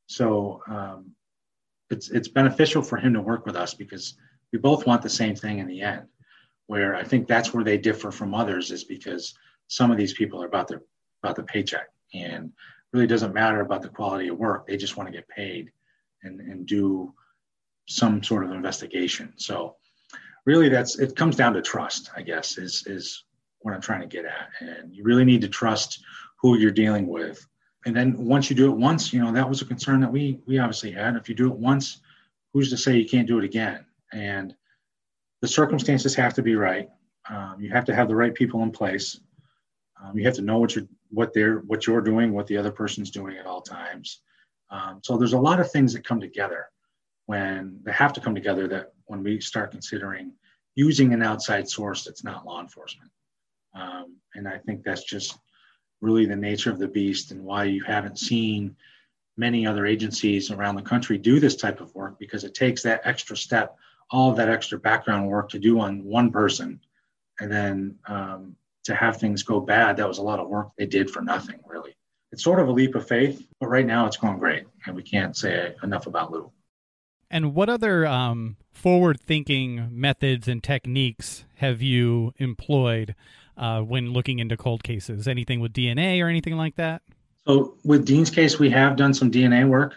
C: So um, it's it's beneficial for him to work with us because we both want the same thing in the end. Where I think that's where they differ from others is because some of these people are about their about the paycheck, and really doesn't matter about the quality of work. They just want to get paid and, and do some sort of investigation. So really that's, it comes down to trust, I guess, is, is what I'm trying to get at. And you really need to trust who you're dealing with. And then once you do it once, you know, that was a concern that we, we obviously had. If you do it once, who's to say you can't do it again? And the circumstances have to be right. Um, you have to have the right people in place. Um, you have to know what you're what they're what you're doing, what the other person's doing at all times. Um, so there's a lot of things that come together when they have to come together. That when we start considering using an outside source that's not law enforcement, um, and I think that's just really the nature of the beast and why you haven't seen many other agencies around the country do this type of work, because it takes that extra step, all of that extra background work to do on one person, and then um, to have things go bad. That was a lot of work they did for nothing, really. It's sort of a leap of faith, but right now it's going great, and we can't say enough about Lou.
B: And what other um, forward-thinking methods and techniques have you employed uh, when looking into cold cases? Anything with D N A or anything like that?
C: So with Dean's case, we have done some D N A work.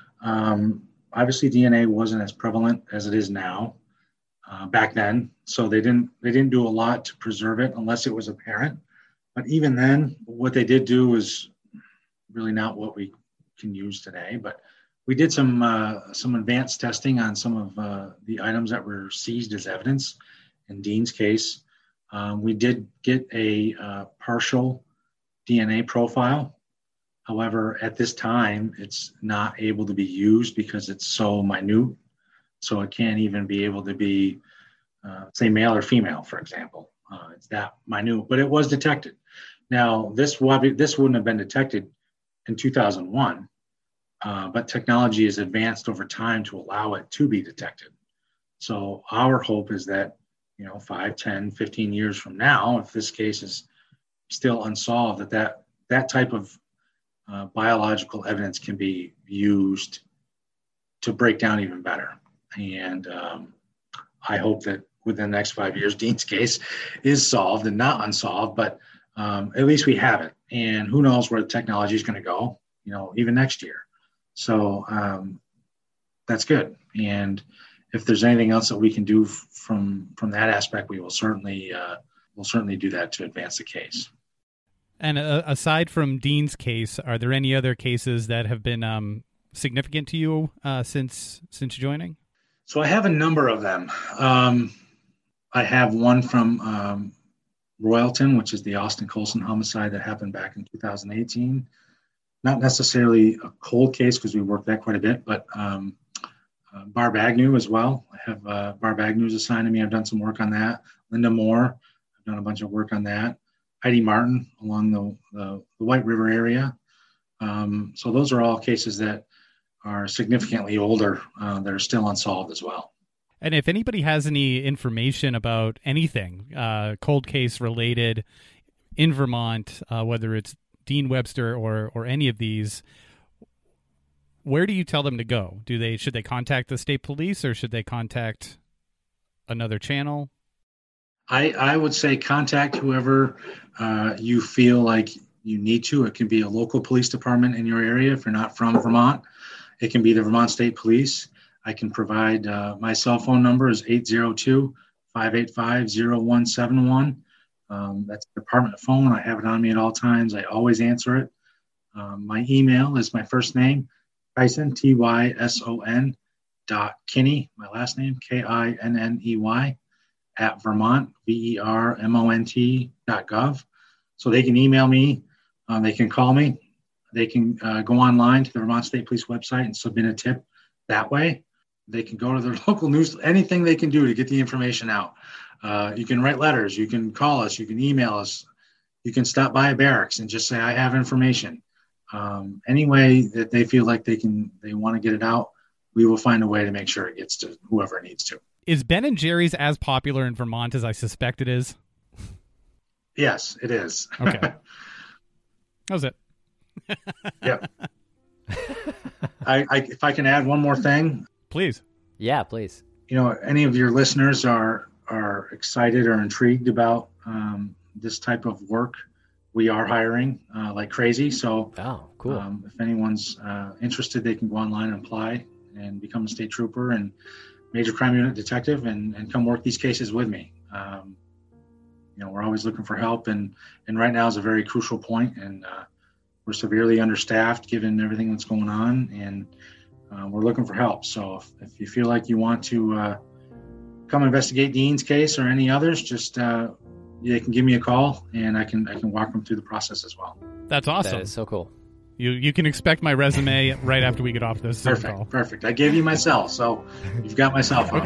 C: Um, obviously, D N A wasn't as prevalent as it is now uh, back then, so they didn't they didn't do a lot to preserve it unless it was apparent. But even then, what they did do was really not what we can use today. But we did some uh, some advanced testing on some of uh, the items that were seized as evidence in Dean's case. Um, we did get a uh, partial D N A profile. However, at this time, it's not able to be used because it's so minute. So it can't even be able to be, uh, say, male or female, for example. Uh, it's that minute, but it was detected. Now, this, this wouldn't have been detected in two thousand one, uh, but technology has advanced over time to allow it to be detected. So our hope is that, you know, five, ten, fifteen years from now, if this case is still unsolved, that that, that type of uh, biological evidence can be used to break down even better. And um, I hope that within the next five years, Dean's case is solved and not unsolved, but um, at least we have it. And who knows where the technology is going to go, you know, even next year. So um, that's good. And if there's anything else that we can do f- from from that aspect, we will certainly uh, we'll certainly do that to advance the case.
B: And uh, aside from Dean's case, are there any other cases that have been um, significant to you uh, since since joining?
C: So I have a number of them. Um, I have one from um, Royalton, which is the Austin Colson homicide that happened back in two thousand eighteen. Not necessarily a cold case because we worked that quite a bit, but um, uh, Barb Agnew as well. I have uh, Barb Agnew's assigned to me. I've done some work on that. Linda Moore, I've done a bunch of work on that. Heidi Martin along the, the, the White River area. Um, so those are all cases that are significantly older uh, that are still unsolved as well.
B: And if anybody has any information about anything uh, cold case related in Vermont, uh, whether it's Dean Webster or or any of these, where do you tell them to go? Do they should they contact the state police or should they contact another channel?
C: I, I would say contact whoever uh, you feel like you need to. It can be a local police department in your area if you're not from Vermont. It can be the Vermont State Police. I can provide uh, my cell phone number is eight zero two, five eight five, zero one seven one. Um, that's the department phone. I have it on me at all times. I always answer it. Um, my email is my first name, Tyson, T Y S O N, dot Kinney, my last name, K I N N E Y, at Vermont, V E R M O N T dot gov. So they can email me. Um, they can call me. They can uh, go online to the Vermont State Police website and submit a tip that way. They can go to their local news, anything they can do to get the information out. Uh, you can write letters, you can call us, you can email us, you can stop by a barracks and just say, I have information. Um, any way that they feel like they can, they want to get it out, we will find a way to make sure it gets to whoever it needs to.
B: Is Ben and Jerry's as popular in Vermont as I suspect it is?
C: Yes, it is.
B: Okay. That was it.
C: Yep. I, I, if I can add one more thing.
B: Please.
A: Yeah, please.
C: You know, any of your listeners are are excited or intrigued about um, this type of work, we are hiring uh, like crazy. So
A: oh, cool. Um,
C: if anyone's uh, interested, they can go online and apply and become a state trooper and major crime unit detective and, and come work these cases with me. Um, you know, we're always looking for help, and, and right now is a very crucial point, and uh, we're severely understaffed given everything that's going on, and uh, we're looking for help. So if, if you feel like you want to uh, come investigate Dean's case or any others, just uh, they can give me a call, and I can I can walk them through the process as well.
B: That's awesome.
A: That is so cool.
B: You you can expect my resume right after we get off this Zoom
C: Perfect,
B: call.
C: perfect. I gave you my cell, so you've got my cell phone.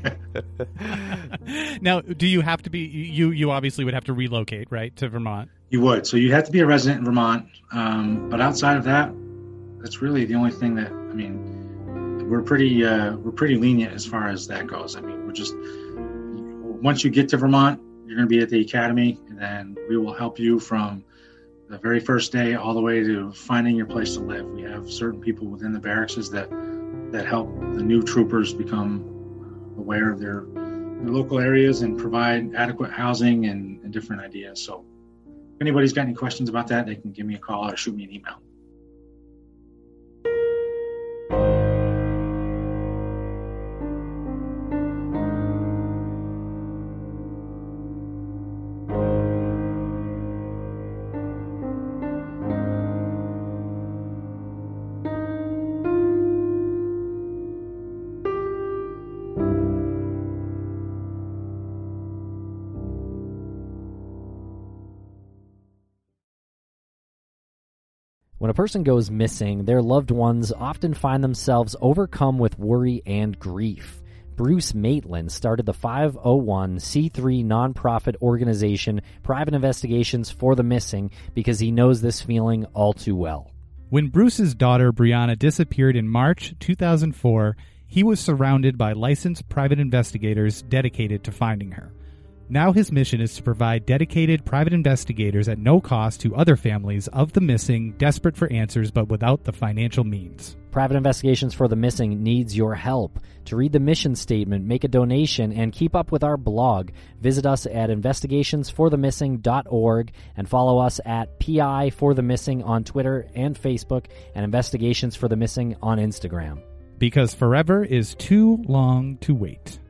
B: Okay. Now, do you have to be, you you obviously would have to relocate, right, to Vermont?
C: You would. So you have to be a resident in Vermont. Um, but outside of that, that's really the only thing that, I mean, we're pretty uh, we're pretty lenient as far as that goes. I mean, we're just, once you get to Vermont, you're going to be at the academy, and then we will help you from the very first day all the way to finding your place to live. We have certain people within the barracks that that help the new troopers become aware of their, their local areas and provide adequate housing and, and different ideas. So if anybody's got any questions about that, they can give me a call or shoot me an email.
A: When a person goes missing, their loved ones often find themselves overcome with worry and grief. Bruce Maitland started the five oh one c three nonprofit organization Private Investigations for the Missing because he knows this feeling all too well.
B: When Bruce's daughter Brianna disappeared in March two thousand four, he was surrounded by licensed private investigators dedicated to finding her. Now his mission is to provide dedicated private investigators at no cost to other families of the missing, desperate for answers but without the financial means.
A: Private Investigations for the Missing needs your help. To read the mission statement, make a donation, and keep up with our blog, visit us at investigations for the missing dot org and follow us at P I for the Missing on Twitter and Facebook and Investigations for the Missing on Instagram.
B: Because forever is too long to wait.